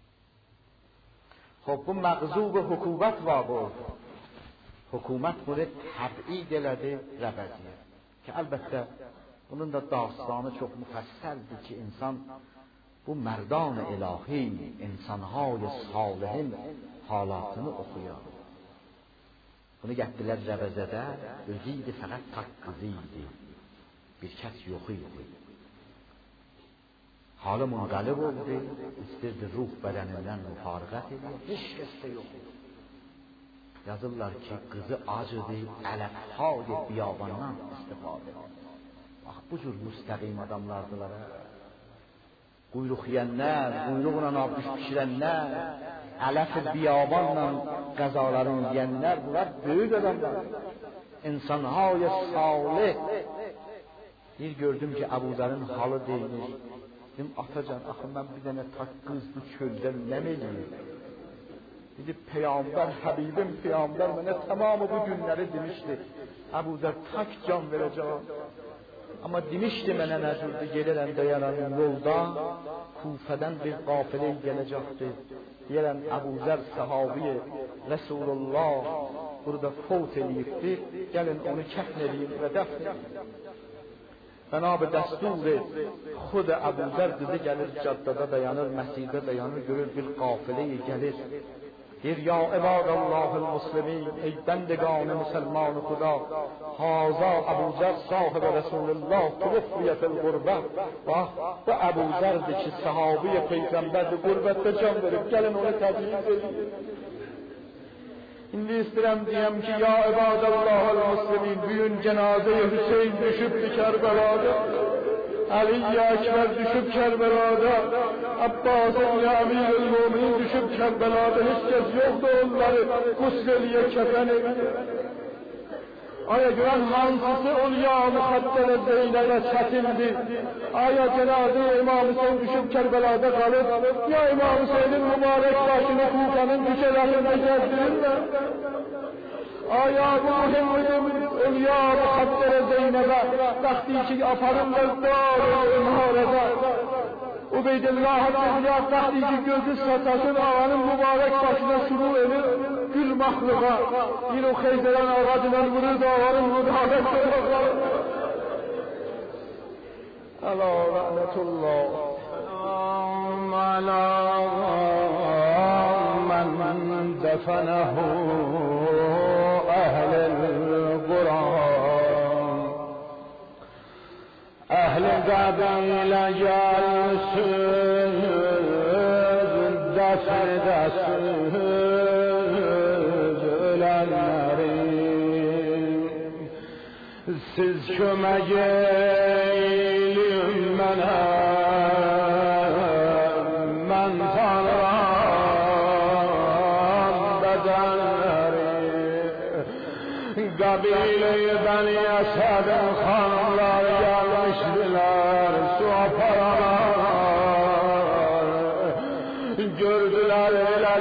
خب bu məqzub hükümət var. Hükümət bunu təbid elədi Rəbəziyə. Ki əlbəttə bunun da dastanı çox müfəssəldir ki insan bu merdan ilahi, insanهای صالحin halatını oxuyar. Bunu gətirdilər Rəbəzədə, özü idi fəqət taqqızı idi. Bir kəs yox idi. Halı munqalib oldu, istirdi ruh bədənindən müfariqət edir, heç kəs də yox idi. Yazırlar ki, qızı acıdı, ələfhay biyabandan istifadə edir. Bax, bu cür müstəqim adamlardılar. Quyruq yiyənlər, quyruqla abdüş pişirənlər, ələf biyabanla qəzaların yiyənlər, bunlar böyük adamlar. İnsanهای salih. Bir gördüm ki, Əbuzərin halı deyilmiş. Dedim, atacan, axı mən bir dənə taqqız bu çöldən nəm eləyim? Dedi, Peyğəmbər, Həbibim Peyğəmbər mənə tamamı bu günləri demişdi. Əbuzər tak can verəcəm. Amma demişdi mənə nəcürdü, gelirəm dayanam yolda, Kufədən bir qafilə gələcəkdi. Deyərəm, Əbuzər sahabiyə Resulullah burada fot eləyibdir, gəlin onu kəfn edeyim və dəfn edeyim. Bənab dəstur xud Əbuzər qızı gəlir, caddada dayanır, məscidə dayanır, görür bir qafilə gəlir. Deyir, ya ibadallahul muslimin, ey bəndəgan müsəlman xuda, haza Əbuzər sahib Resulullah tuvuffiyətəl qurbə. Bax, bu Əbuzərdir ki, sahabi Peyğəmbərdir, qurbətdə can verib, gəlin onu təbliğ edin. İndi istirəm deyəm ki, ya ibadallahul muslimin, bugün cənazə-i Hüseyin düşübdü Kərbəlada, Ali Ekber düşüb Kərbəlada, Abbas ibn Əmirül Müminin düşüb Kərbəlada, heç kəs yoxdur onları qusveliyə kəfən edir. Aya görən hansısı Ulya Muxaddərə Zeynəbə çətindir? Aya cənazə İmam Hüseyin düşüb Kərbəlada qalıb, ya İmam Hüseynin mübarək başını Kufənin küçələrində gəzdirirlər. Aya bu mühimmidir Ulya Muxaddərə Zeynəbə, vaxtı ki aparırlar Dar-ı-İmharədə. Ubeydillah Hazretleri vaxtı ki gözü sataşır ağanın mübarək başına şuru edir, gül mahluğa. Bir o xeyzələn ağacına vurur da ağanın mübarək başına. Ala rahmetullah. Ala men defenehu ehlil Kur'an. Ehl-i kabile gelsin, defedesiz ölenlerin. Siz kömək eylim mənə, mən tanıram bədənləri. Qəbile-i Bəni Əsədin xanımlar gelmişdiler, su aparalar. Gördüler elə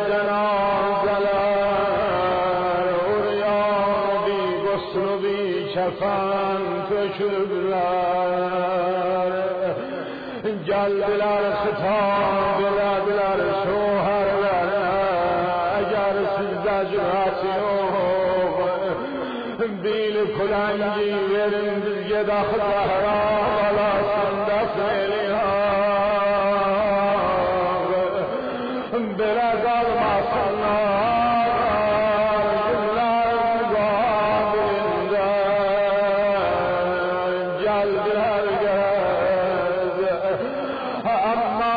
cənazələr, uryan-bi quslu-bi kəfən töküblər. Geldiler xitab elədilər şohərlərə, əgər sizdə cürət yox, bil kulengi verin bizge daxı zahra balasın dəfneliyar. Belə qalmasınlar günlər müqabilində, gəldilər gəz, amma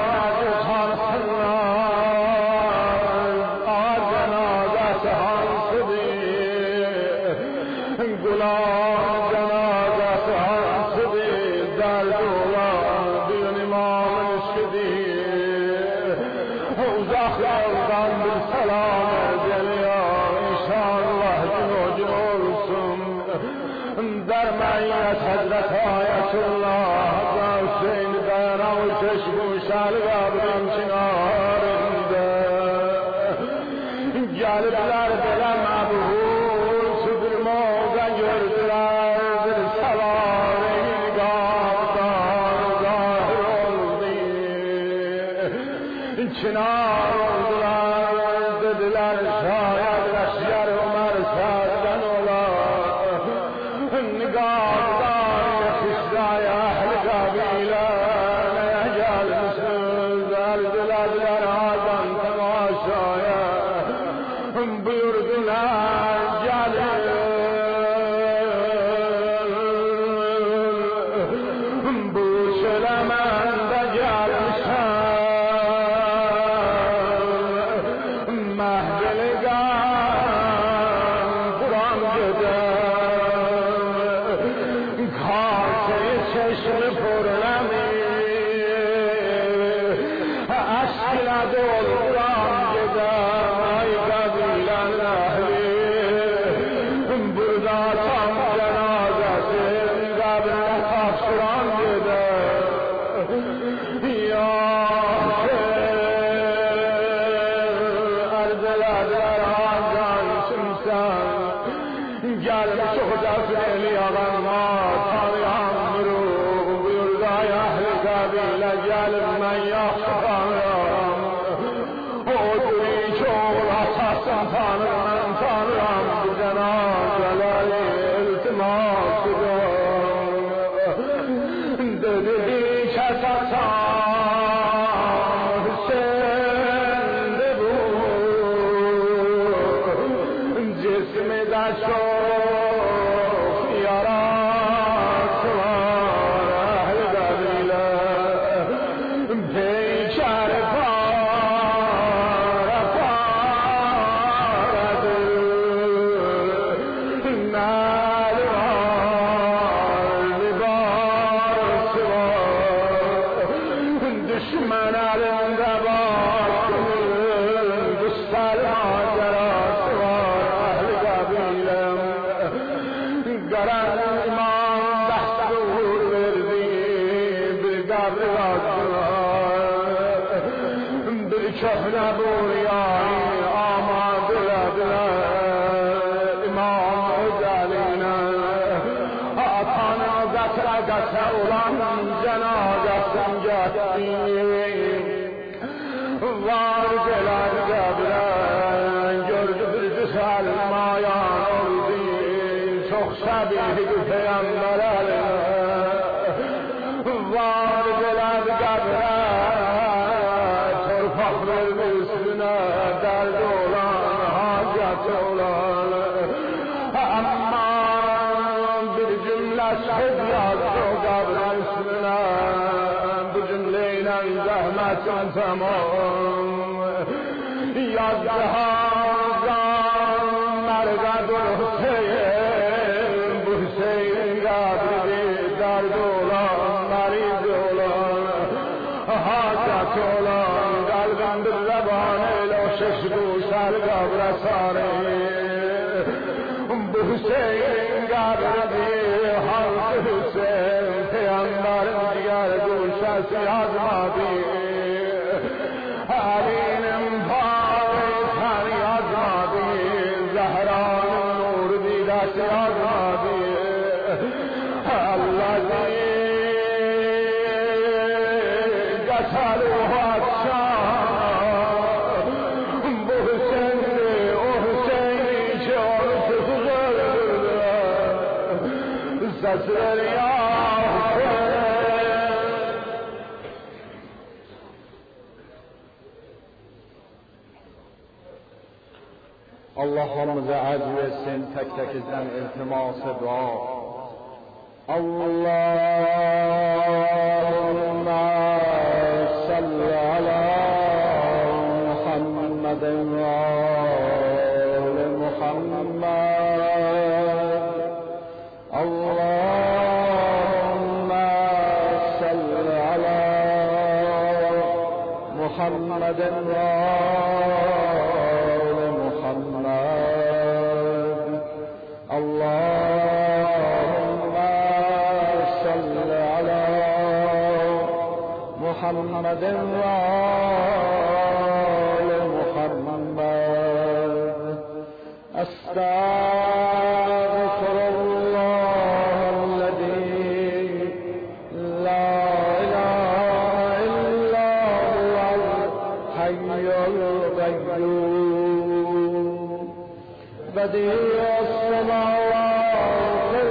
çıxarsınlar ağır cənazəsi hansıdır, Gulam cənazəsi hansıdır, dərd olan bir imamın işidir. Uzaq yoldan bir salam geliyor, inşallah gün o gün olsun. Der məiyyət Həzrət Ayətullah Hacı Hüseyin dayanam çeşkum şəli qəbrim çinar. geldiler bile mebhus bir moza gördüler bir savari gavdan zahir oldu çınar oldular dediler şayet leşyer Ömer Sa'd'den ola gavdan yetişler ehl-i kabile neye gelmişsiniz geldiler Hakan temaşaya buyurdular gelin bu söylemende gelmişim mehveligan Kur'an giden kase-i çeşmi purnemi aşkla dolduran giden ay kabilen ehli burada tam cenazesi kabrine tafsiran giden ya erzelediler Hakan kimsen gelmiş hocası eli yalanma tanıyan ruh buyurdu ay ehli kabile gelin ben yaxşı tanıram o dürüç oğul asasın tanırım ben tanıram bu cenazeleri iltimasıdır dedi hiç esasan Hüseyin'di bu cismi de çok yarası var ehl-i kabile peykar pare paredir nâli var libası var düşman elinde bakır güzel macerası var ehl-i kabile garan iman destur verdi bir kabri yazdılar bir köhne burayı amadırediler İmam Özel'ine atanı gatre gatre olan cenazesin gitti var gelen kabre gördü bir güzel mayan oldu çok sabihli peygamber eline var gelen kabre torpak verdi üstüne derdi olan haceti olan ama bir cümle söz yazdı o kabrin üstüne bu cümleyle zahmetin tamam yazdı Hakan mergadır Hüseyin bu Hüseyin kabri derdi olan mariz olan haceti olan kalbimdir zebaniyle o şeşbu sel kabre sarı bu Hüseyin kabri halk Hüseyin peygamberin diğer gülşesi yazmadı Ali'nin faizen yazmadı Zehra'nın nur dilesi yazmadı Allazi geçeluhu akşam bu Hüseyin'di o Hüseyin'i ki onu sıfır sesler ya Allah hamıza əcr etsin tek tekizden iltimas-ı dua Allahümme salli ala Muhammedin ve ali Muhammed Allahümme salli ala Muhammedin ve ali Muhammed Allahümme salli ala Muhammedin ve ali Muhammed أستغفر الله الذي لا إله إلا هو الحي القيوم بديع السماوات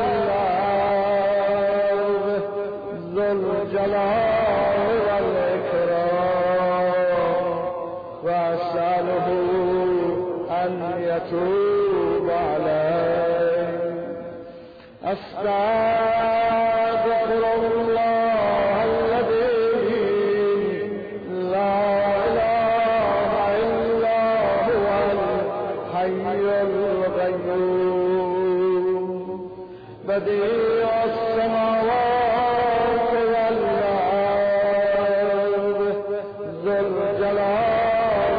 والأرض ذو الجلال والإكرام وأسأله أن يتوب عليه أستغفر الله الذي لا إله إلا هو الحي القيوم بديع السماوات والأرض ذو الجلال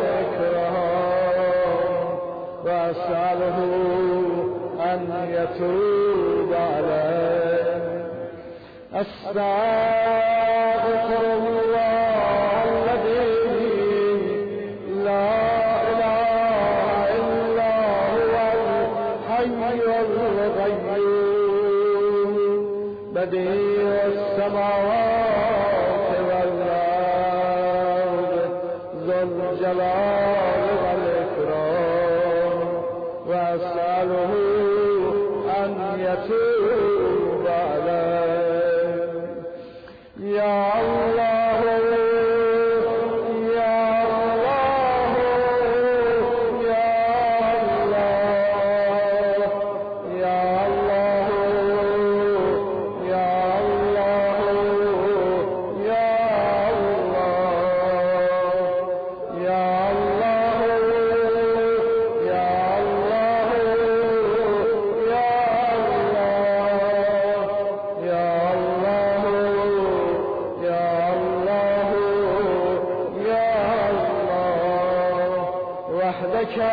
والإكرام وأسأله أن يتوب عليه أستغفر الله الذي لا إله إلا هو الحي القيوم بديع السماوات والأرض ذو الجلال والإكرام وأسأله أن يتوب عليه يا الله يا الله يا الله يا الله يا الله يا الله يا الله يا وحدك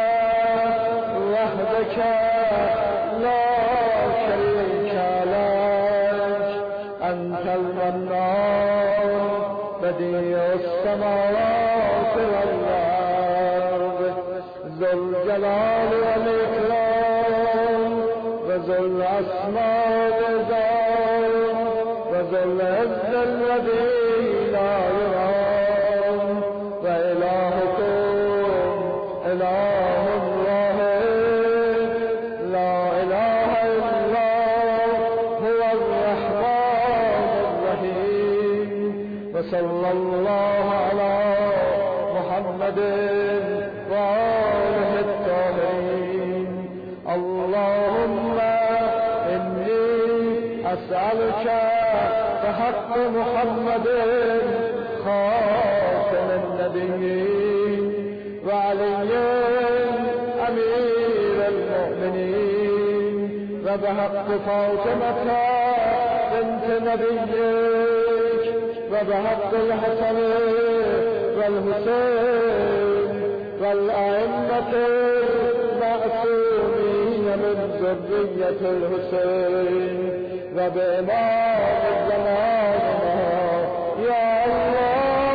لا شريك لك أنت المنان بديع السماوات والأرض ذو الجلال والإكرام وذو الأسماء والذات وذو العز الذي لا يرام وإلهكم إله واحد لا إله إلا هو الرحمن الرحيم وصلى الله على محمد وآله الطاهرين اللهم إني أسألك بحق محمد خاتم النبيين وعلي أمير المؤمنين وبحق فاطمة بنت نبيك وبحق الحسن والحسين والأئمة المعصومين من ذرية الحسين وبإمام زماننا يا الله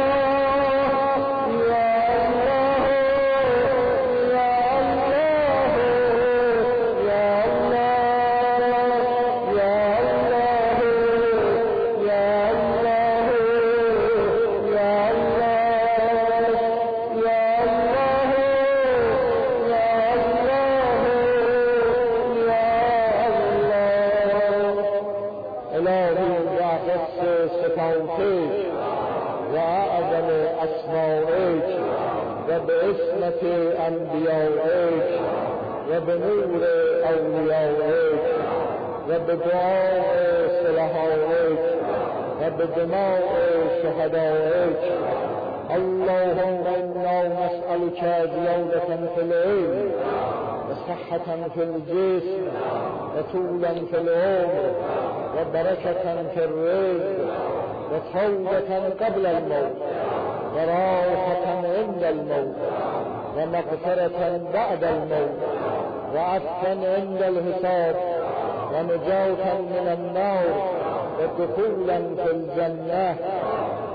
وأعظم أسمائك وباسمة أنبيائك وبنور أوليائك وبدعاء صلحائك وبدماء شهدائك اللهم إنا نسألك زيادة في العلم وصحة في الجسم وطولا في العمر وبركة في الرزق وتوبة قبل الموت وراحة عند الموت ومغفرة بعد الموت وعفوا عند الحساب ونجاة من النار ودخولا في الجنة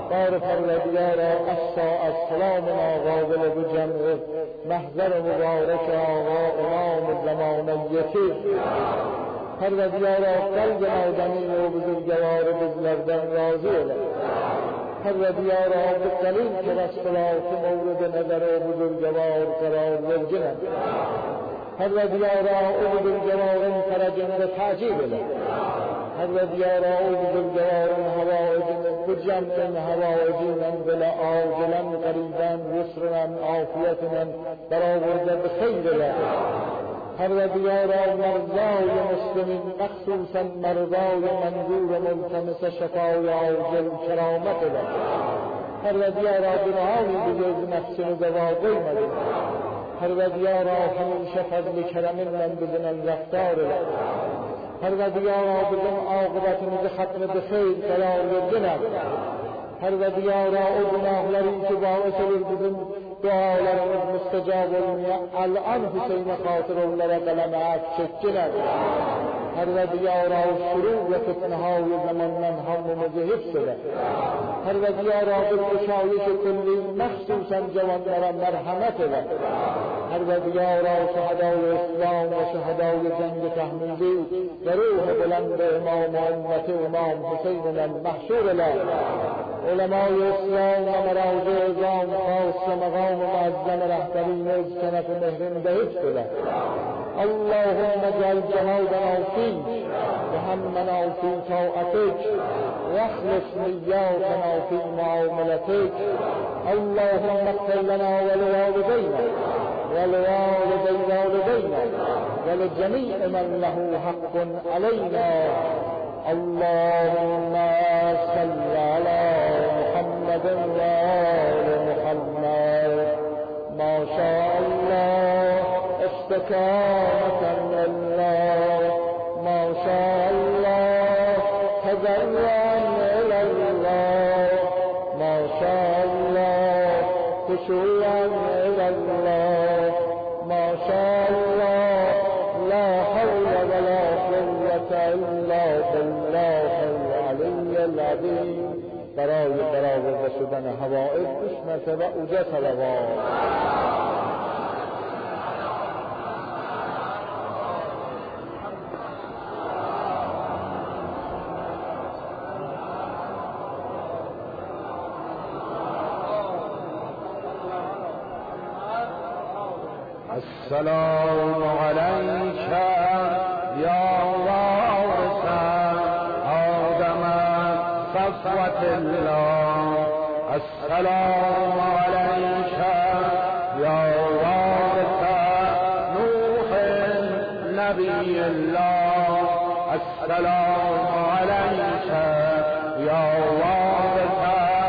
بار پروردگارا از سلام قابل به جمع محضر مبارک آقا امام زمانیتی پروردگارا قلب آدمی و بزرگوار بزرگدن راضی است پروردگارا به دلیل که رسولات مورد نظر و بزرگوار قرار ورگنند پروردگارا او بزرگواران فرجند تعجیب است پروردگارا او بزرگواران حوائجن بجمع حوائجن بلا آجلا قریبا یسرا عافیتنا برآورده به خیر الله پروردگارا مرضای مسلمین مخصوصا مرضای منظور ملتمس شفای عاجل کرامت الله پروردگارا گناهانی بجز نفس دوا قیمت پروردگارا همیشه فضل کرم من بزنن رفتار الله پروردگارا بزن عاقبتimizi ختم به خیر قرار بدهد پروردگارا او گناهلری که باعث olur bizim dualarımız müstecab olmaya الان حسین خاطر onlara قلم عفو çektiler پروردگارا شروع و فتنه‌های زمانdan همimizi حفظ ده پروردگارا به گشایش کلی مخصوصا جوانlara مرحمت ده پروردگارا شهدای اسلام و شهدای جنگ تحمیلی و روح بلند امام امت امام حسین المحشور له علمای اسلام و مراجع اعظام خاص مقام معظم رهبرین از کنف مهرین به حفظ ده اللهم اجعل جهادنا فيك وهمنا في طاعتك واخلص نياتنا في معاملتك اللهم اغفر لنا ولوالدينا ولوالدي والدينا ولجميع من له حق علينا اللهم صل على محمد وآل محمد ما شاء الله استقامة لله ما شاء الله تضرعا إلى الله ما شاء الله خشوعا إلى الله ما شاء الله لا حول ولا قوة إلا بالله العلي العظيم برای برآورده شدن حوائج 6 مرتبه اوجه صلوات السلام عليك يا وارث آدم صفوة الله السلام عليك يا وارث نوح نبي الله السلام عليك يا وارث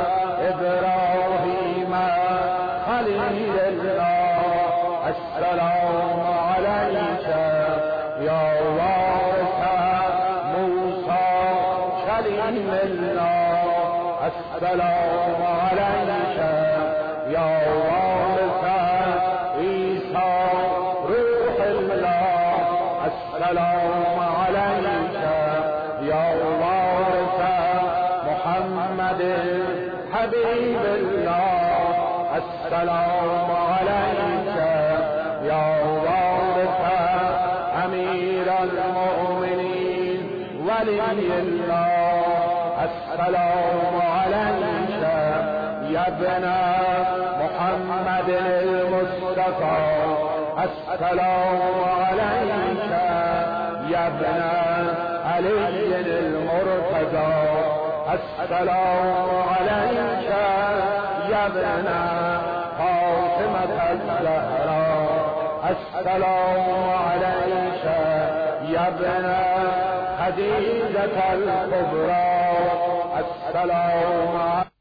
إبراهيم خليل الله السلام عليك يا وارث موسى كليم الله السلام عليك يا وارث عيسى روح الله السلام عليك يا وارث محمد حبيب الله السلام عليك يا وارث أمير المؤمنين ولي الله السلام عليك يا ابن محمد المصطفى السلام عليك يا ابن علي المرتضى السلام عليك يا ابن فاطمة الزهراء السلام عليك يا ابن خديجة الكبرى السلام عليك